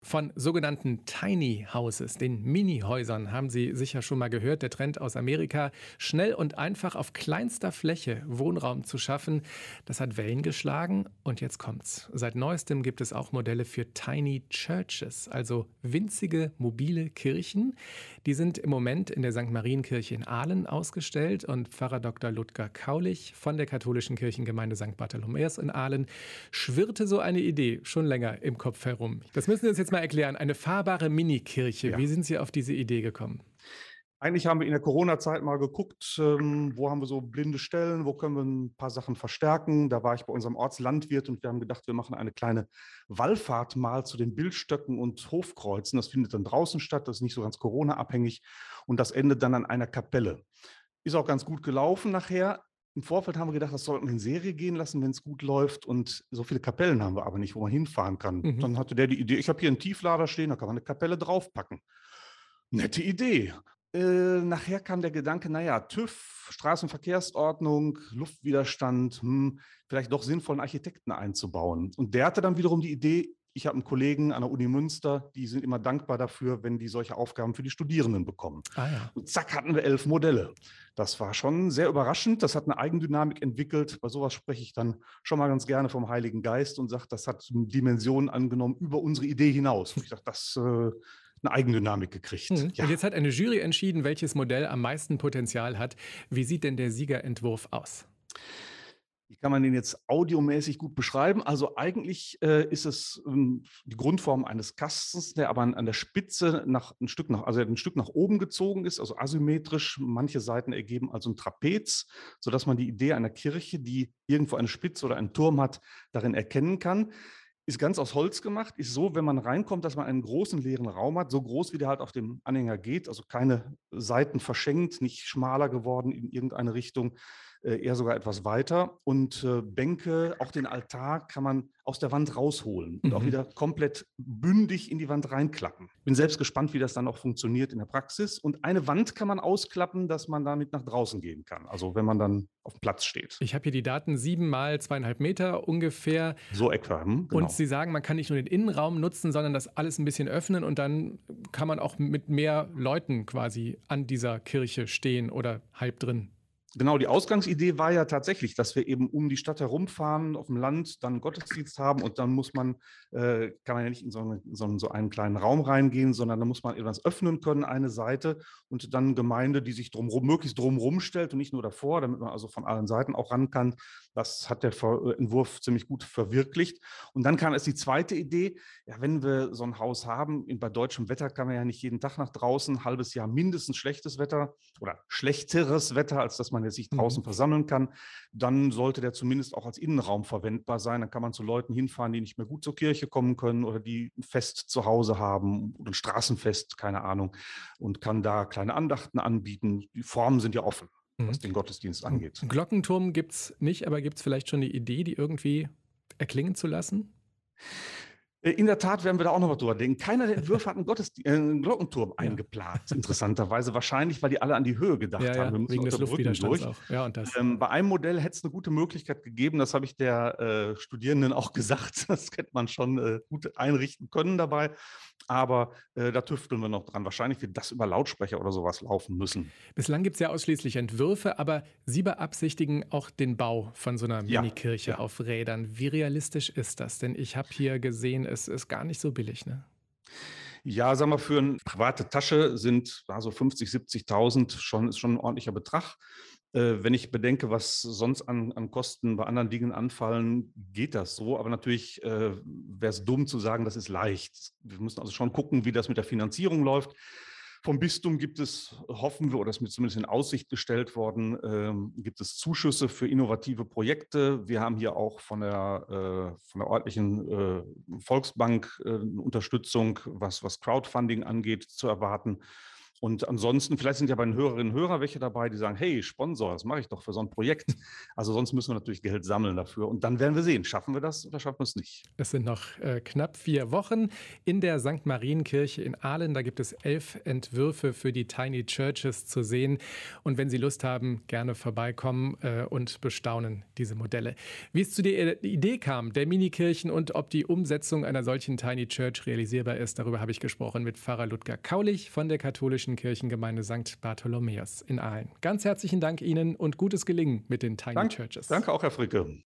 Von sogenannten Tiny Houses, den Mini-Häusern, haben Sie sicher schon mal gehört. Der Trend aus Amerika, schnell und einfach auf kleinster Fläche Wohnraum zu schaffen, das hat Wellen geschlagen. Und jetzt kommt's. Seit neuestem gibt es auch Modelle für Tiny Churches, also winzige mobile Kirchen. Die sind im Moment in der St. Marienkirche in Aalen ausgestellt. Und Pfarrer Dr. Ludger Kaulich von der katholischen Kirchengemeinde St. Bartholomäus in Aalen schwirrte so eine Idee schon länger im Kopf herum. Das müssen Sie uns jetzt mal erklären. Eine fahrbare Minikirche. Ja. Wie sind Sie auf diese Idee gekommen? Eigentlich haben wir in der Corona-Zeit mal geguckt, wo haben wir so blinde Stellen, wo können wir ein paar Sachen verstärken. Da war ich bei unserem Ortslandwirt und wir haben gedacht, wir machen eine kleine Wallfahrt mal zu den Bildstöcken und Hofkreuzen. Das findet dann draußen statt, das ist nicht so ganz Corona-abhängig und das endet dann an einer Kapelle. Ist auch ganz gut gelaufen nachher. Im Vorfeld haben wir gedacht, das sollten wir in Serie gehen lassen, wenn es gut läuft. Und so viele Kapellen haben wir aber nicht, wo man hinfahren kann. Mhm. Dann hatte der die Idee, ich habe hier einen Tieflader stehen, da kann man eine Kapelle draufpacken. Nette Idee. Nachher kam der Gedanke, naja, TÜV, Straßenverkehrsordnung, Luftwiderstand, vielleicht doch sinnvoll, einen Architekten einzubauen. Und der hatte dann wiederum die Idee, ich habe einen Kollegen an der Uni Münster, die sind immer dankbar dafür, wenn die solche Aufgaben für die Studierenden bekommen. Ah ja. Und zack, hatten wir 11 Modelle. Das war schon sehr überraschend. Das hat eine Eigendynamik entwickelt. Bei sowas spreche ich dann schon mal ganz gerne vom Heiligen Geist und sage, das hat Dimensionen angenommen über unsere Idee hinaus. Und ich dachte, das eine Eigendynamik gekriegt. Mhm. Ja, Und jetzt hat eine Jury entschieden, welches Modell am meisten Potenzial hat. Wie sieht denn der Siegerentwurf aus? wie kann man den jetzt audiomäßig gut beschreiben? Also eigentlich ist es die Grundform eines Kastens, der aber an der Spitze also ein Stück nach oben gezogen ist, also asymmetrisch. Manche Seiten ergeben also ein Trapez, sodass man die Idee einer Kirche, die irgendwo eine Spitze oder einen Turm hat, darin erkennen kann. Ist ganz aus Holz gemacht, ist so, wenn man reinkommt, dass man einen großen leeren Raum hat, so groß wie der halt auf dem Anhänger geht, also keine Seiten verschenkt, nicht schmaler geworden in irgendeine Richtung, eher sogar etwas weiter. Und Bänke, auch den Altar kann man aus der Wand rausholen und auch Mhm. wieder komplett bündig in die Wand reinklappen. Bin selbst gespannt, wie das dann auch funktioniert in der Praxis. Und eine Wand kann man ausklappen, dass man damit nach draußen gehen kann, also wenn man dann auf dem Platz steht. Ich habe hier die Daten 7 mal 2,5 Meter ungefähr. So etwa, Und genau. Sie sagen, man kann nicht nur den Innenraum nutzen, sondern das alles ein bisschen öffnen und dann kann man auch mit mehr Leuten quasi an dieser Kirche stehen oder halb drin. Genau, die Ausgangsidee war ja tatsächlich, dass wir eben um die Stadt herumfahren, auf dem Land, dann Gottesdienst haben und dann kann man ja nicht in so einen kleinen Raum reingehen, sondern da muss man etwas öffnen können, eine Seite und dann Gemeinde, die sich möglichst drumherum stellt und nicht nur davor, damit man also von allen Seiten auch ran kann. Das hat der Entwurf ziemlich gut verwirklicht. Und dann kam es die zweite Idee, ja, wenn wir so ein Haus haben, bei deutschem Wetter kann man ja nicht jeden Tag nach draußen, ein halbes Jahr mindestens schlechtes Wetter oder schlechteres Wetter, als dass man jetzt sich Mhm. draußen versammeln kann, dann sollte der zumindest auch als Innenraum verwendbar sein. Dann kann man zu Leuten hinfahren, die nicht mehr gut zur Kirche kommen können oder die ein Fest zu Hause haben oder ein Straßenfest, keine Ahnung, und kann da kleine Andachten anbieten. Die Formen sind ja offen, Mhm. was den Gottesdienst Einen angeht. Glockenturm gibt's nicht, aber gibt's vielleicht schon eine Idee, die irgendwie erklingen zu lassen? In der Tat werden wir da auch noch was drüber denken. Keiner der Entwürfe hat einen Glockenturm Ja. eingeplant, interessanterweise. Wahrscheinlich, weil die alle an die Höhe Ja, gedacht haben. ja, Wir müssen wegen aus des der Brücken Luftwiderstands durch. auch. Ja, und das. Bei einem Modell hätte es eine gute Möglichkeit gegeben, das habe ich der Studierenden auch gesagt, das hätte man schon gut einrichten können dabei. Aber da tüfteln wir noch dran. Wahrscheinlich wird das über Lautsprecher oder sowas laufen müssen. Bislang gibt's ja ausschließlich Entwürfe, aber Sie beabsichtigen auch den Bau von so einer Ja, Minikirche ja. auf Rädern. Wie realistisch ist das? Denn ich habe hier gesehen, es ist gar nicht so billig, ne? Ja, sagen wir, für eine private Tasche sind also 50.000, 70.000 ist schon ein ordentlicher Betrag. Wenn ich bedenke, was sonst an Kosten bei anderen Dingen anfallen, geht das so. Aber natürlich wäre es dumm zu sagen, das ist leicht. Wir müssen also schon gucken, wie das mit der Finanzierung läuft. Vom Bistum gibt es, hoffen wir, oder ist mir zumindest in Aussicht gestellt worden, gibt es Zuschüsse für innovative Projekte. Wir haben hier auch von der örtlichen Volksbank Unterstützung, was Crowdfunding angeht, zu erwarten. Und ansonsten, vielleicht sind ja bei den Hörerinnen und Hörern welche dabei, die sagen, hey, Sponsor, das mache ich doch für so ein Projekt. Also sonst müssen wir natürlich Geld sammeln dafür. Und dann werden wir sehen, schaffen wir das oder schaffen wir es nicht. Es sind noch knapp 4 Wochen. In der St. Marienkirche in Aalen, da gibt es 11 Entwürfe für die Tiny Churches zu sehen. Und wenn Sie Lust haben, gerne vorbeikommen und bestaunen diese Modelle. Wie es zu der Idee kam, der Minikirchen und ob die Umsetzung einer solchen Tiny Church realisierbar ist, darüber habe ich gesprochen mit Pfarrer Ludger Kaulich von der katholischen Kirchengemeinde St. Bartholomäus in Aalen. Ganz herzlichen Dank Ihnen und gutes Gelingen mit den Tiny Churches. Danke auch, Herr Fricke.